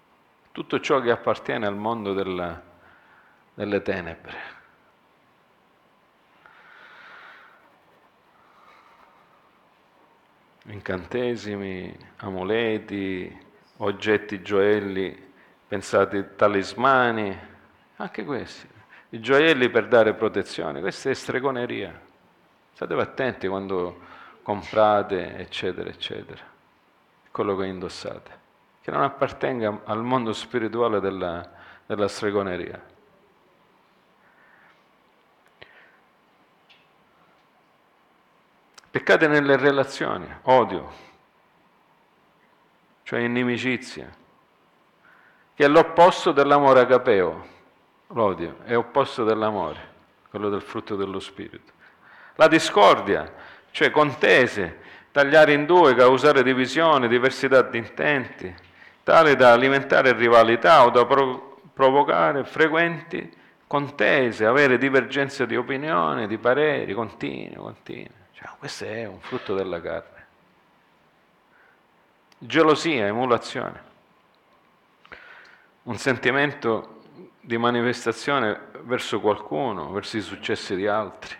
tutto ciò che appartiene al mondo della, delle tenebre. incantesimi, amuleti, oggetti, gioielli, pensati talismani, anche questi. I gioielli per dare protezione, questa è stregoneria. State attenti quando comprate, eccetera, eccetera, quello che indossate, che non appartenga al mondo spirituale della, della stregoneria. Peccate nelle relazioni, odio, cioè inimicizia, che è l'opposto dell'amore agapeo. L'odio è opposto dell'amore, quello del frutto dello spirito. La discordia, cioè contese, tagliare in due, causare divisione, diversità di intenti, tale da alimentare rivalità o da prov- provocare frequenti contese, avere divergenze di opinione, di pareri, continue, continue. Cioè, questo è un frutto della carne. Gelosia, emulazione, un sentimento di manifestazione verso qualcuno, verso i successi di altri.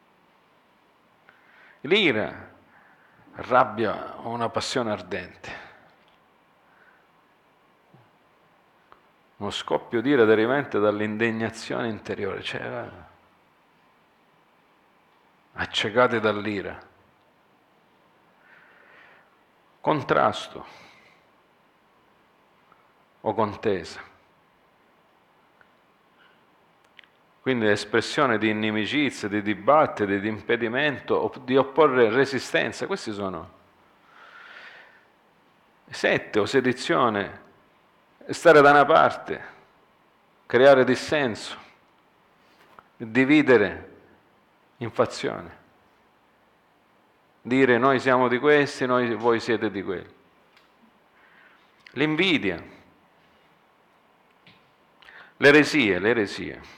L'ira, rabbia o una passione ardente. Uno scoppio d'ira derivante dall'indignazione interiore, cioè accecati dall'ira. Contrasto o contesa. Quindi l'espressione di inimicizia, di dibattiti, di impedimento, di opporre resistenza, questi sono sette o sedizione, stare da una parte, creare dissenso, dividere in fazioni, dire noi siamo di questi, noi, voi siete di quelli. L'invidia, l'eresia, l'eresia.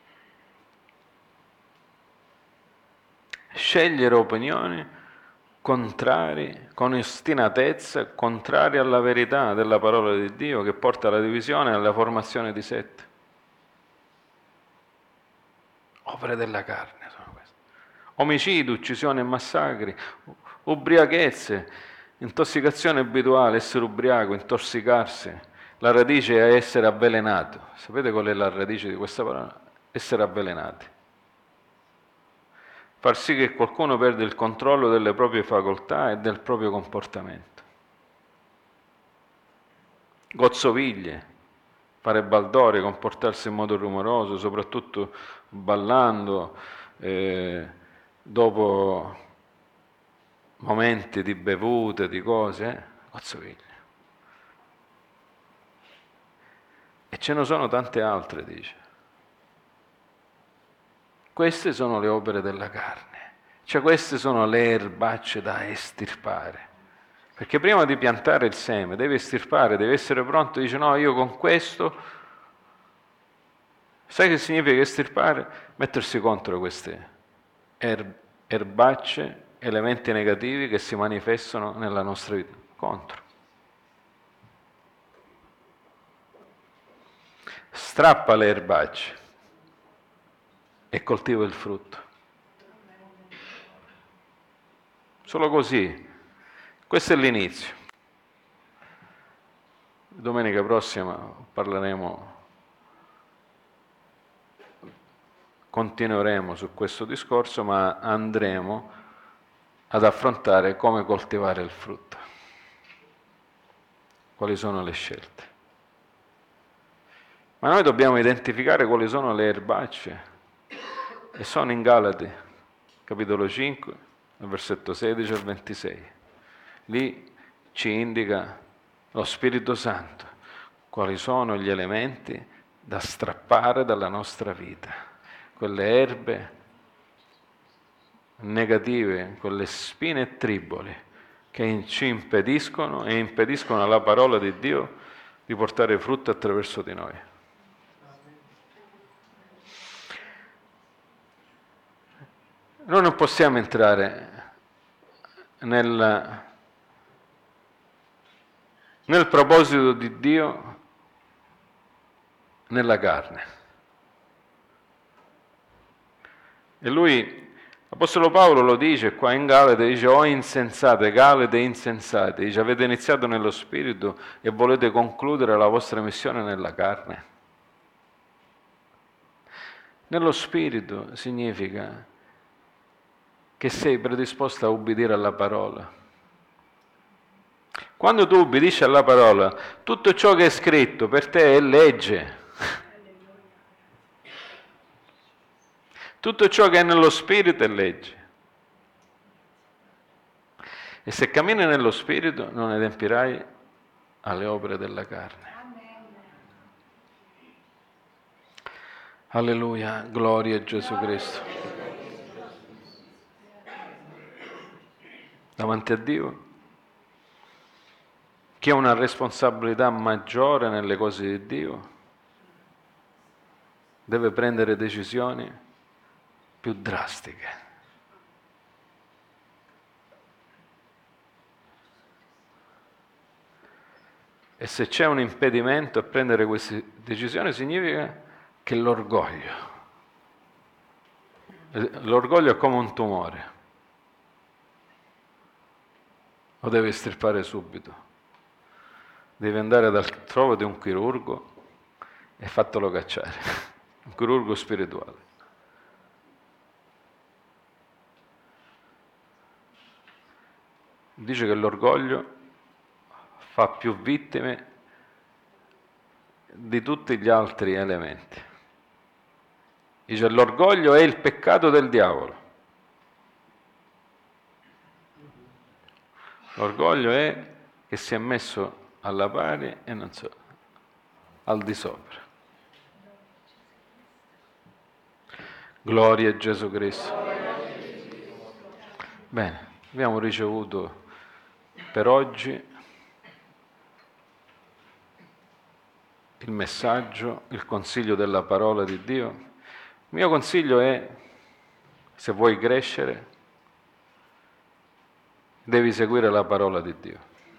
Scegliere opinioni contrarie, con ostinatezza, contrarie alla verità della parola di Dio, che porta alla divisione e alla formazione di sette. Opere della carne sono queste. Omicidi, uccisioni e massacri, ubriachezze, intossicazione abituale, essere ubriaco, intossicarsi. La radice è essere avvelenato. Sapete qual è la radice di questa parola? Essere avvelenati. Far sì che qualcuno perda il controllo delle proprie facoltà e del proprio comportamento. Gozzoviglie, fare baldorie, comportarsi in modo rumoroso, soprattutto ballando, eh, dopo momenti di bevute, di cose, eh? Gozzoviglie. E ce ne sono tante altre, dice. Queste sono le opere della carne, cioè queste sono le erbacce da estirpare. Perché prima di piantare il seme devi estirpare, devi essere pronto, dice no, io con questo, sai che significa estirpare? Mettersi contro queste er- erbacce, elementi negativi che si manifestano nella nostra vita, contro. Strappa le erbacce e coltiva il frutto. Solo così. Questo è l'inizio. Domenica prossima parleremo, continueremo su questo discorso, ma andremo ad affrontare come coltivare il frutto. Quali sono le scelte. Ma noi dobbiamo identificare quali sono le erbacce, e sono in Galati, capitolo cinque, versetto sedici al ventisei. Lì ci indica lo Spirito Santo quali sono gli elementi da strappare dalla nostra vita, quelle erbe negative, quelle spine e triboli che ci impediscono e impediscono alla parola di Dio di portare frutto attraverso di noi. Noi non possiamo entrare nel, nel proposito di Dio nella carne. E Lui L'Apostolo Paolo lo dice qua in Galate, dice: o insensate, Galate insensate, dice: avete iniziato nello spirito e volete concludere la vostra missione nella carne. Nello spirito significa che sei predisposto a ubbidire alla parola. Quando tu ubbidisci alla parola, tutto ciò che è scritto per te è legge. Tutto ciò che è nello spirito è legge. E se cammini nello spirito non adempirai alle opere della carne. Alleluia, gloria a Gesù Cristo. Davanti a Dio, chi ha una responsabilità maggiore nelle cose di Dio deve prendere decisioni più drastiche. E se c'è un impedimento a prendere queste decisioni significa che l'orgoglio, l'orgoglio è come un tumore, lo devi estirpare subito, devi andare dal trovo di un chirurgo e fatelo cacciare, un chirurgo spirituale. Dice che l'orgoglio fa più vittime di tutti gli altri elementi. Dice: l'orgoglio è il peccato del diavolo. L'orgoglio è che si è messo alla pari e non so, al di sopra. Gloria a Gesù Cristo. Bene, abbiamo ricevuto per oggi il messaggio, il consiglio della parola di Dio. Il mio consiglio è: se vuoi crescere, devi seguire la parola di Dio.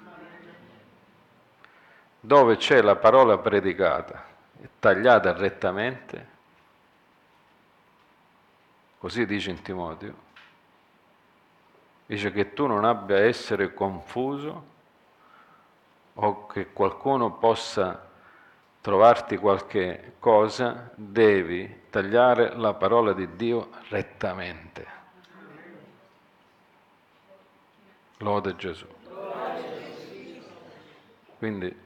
Dove c'è la parola predicata e tagliata rettamente, così dice in Timoteo, dice che tu non abbia a essere confuso o che qualcuno possa trovarti qualche cosa, devi tagliare la parola di Dio rettamente. Lode Gesù. Quindi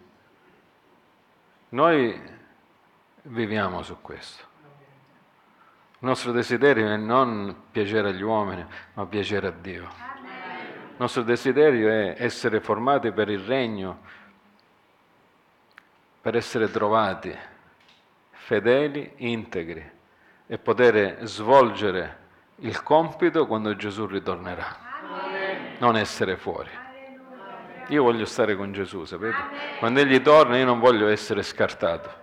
noi viviamo su questo. Il nostro desiderio è non piacere agli uomini, ma piacere a Dio. Il nostro desiderio è essere formati per il regno, per essere trovati fedeli, integri e poter svolgere il compito quando Gesù ritornerà. Non essere fuori. Io voglio stare con Gesù, sapete? Quando Egli torna io non voglio essere scartato.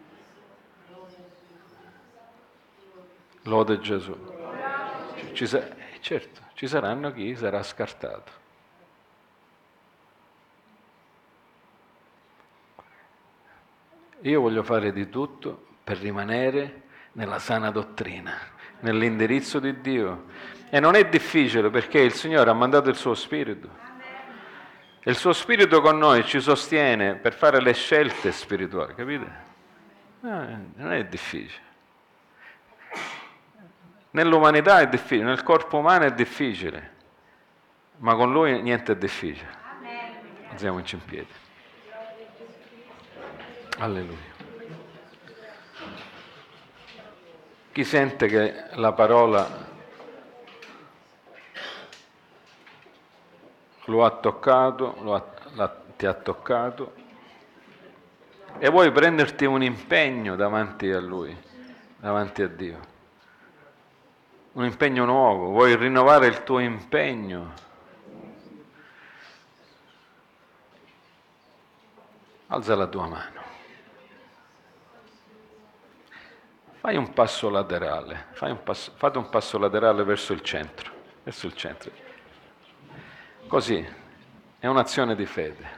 Lode Gesù. Ci sa- certo, ci saranno chi sarà scartato. Io voglio fare di tutto per rimanere nella sana dottrina, nell'indirizzo di Dio. E non è difficile perché il Signore ha mandato il suo Spirito. E il suo Spirito con noi ci sostiene per fare le scelte spirituali, capite? Eh, non è difficile. Nell'umanità è difficile, nel corpo umano è difficile, ma con Lui niente è difficile. Alziamoci in piedi. Alleluia. Chi sente che la parola lo ha toccato, lo ha, la, ti ha toccato, e vuoi prenderti un impegno davanti a Lui, davanti a Dio, un impegno nuovo, vuoi rinnovare il tuo impegno, alza la tua mano. Fai un passo laterale, fai un passo, fate un passo laterale verso il centro, verso il centro. Così, è un'azione di fede.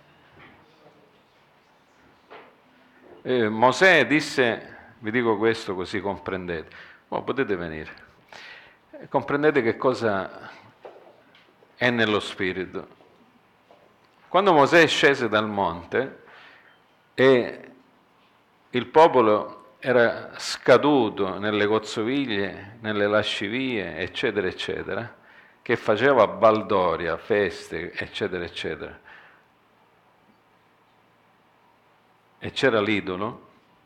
Eh, Mosè disse, vi dico questo così comprendete, oh, potete venire. comprendete che cosa è nello Spirito. Quando Mosè scese dal monte e il popolo era scaduto nelle cozzoviglie, nelle lascivie, eccetera, eccetera, che faceva baldoria, feste, eccetera, eccetera, e c'era l'idolo,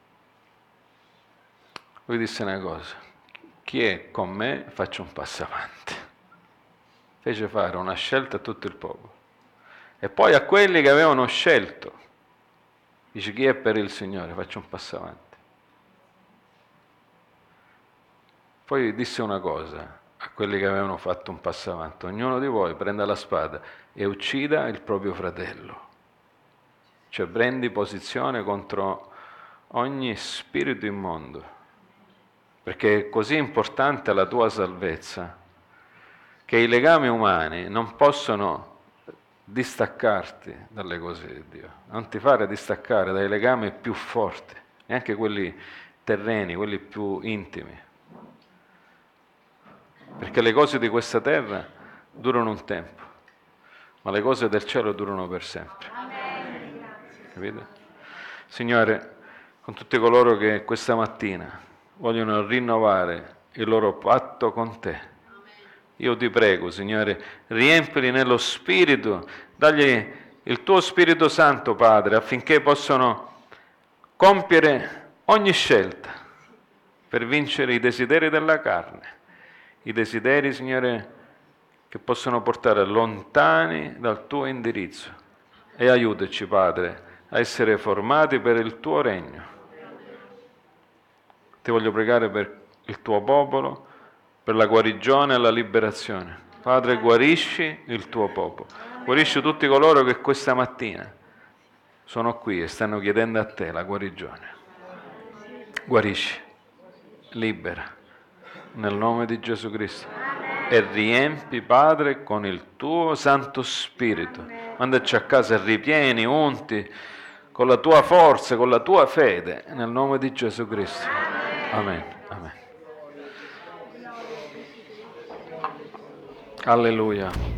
lui disse una cosa: chi è con me faccio un passo avanti. Fece fare una scelta a tutto il popolo. E poi a quelli che avevano scelto, dice: chi è per il Signore faccio un passo avanti. Poi disse una cosa a quelli che avevano fatto un passo avanti: ognuno di voi prenda la spada e uccida il proprio fratello. Cioè prendi posizione contro ogni spirito immondo, perché è così importante la tua salvezza che i legami umani non possono distaccarti dalle cose di Dio, non ti fare distaccare dai legami più forti, neanche quelli terreni, quelli più intimi, perché le cose di questa terra durano un tempo, ma le cose del cielo durano per sempre. Capite? Signore, con tutti coloro che questa mattina vogliono rinnovare il loro patto con Te, io ti prego, Signore, riempili nello Spirito, dagli il Tuo Spirito Santo, Padre, affinché possano compiere ogni scelta per vincere i desideri della carne, i desideri, Signore, che possono portare lontani dal Tuo indirizzo. E aiutaci, Padre, a essere formati per il Tuo regno. Ti voglio pregare per il Tuo popolo, per la guarigione e la liberazione. Padre, guarisci il Tuo popolo, guarisci tutti coloro che questa mattina sono qui e stanno chiedendo a Te la guarigione. Guarisci, libera, nel nome di Gesù Cristo. E riempi, Padre, con il Tuo Santo Spirito. Mandaci a casa ripieni, unti, con la Tua forza, con la Tua fede, nel nome di Gesù Cristo. Amen. Amen. Alleluia.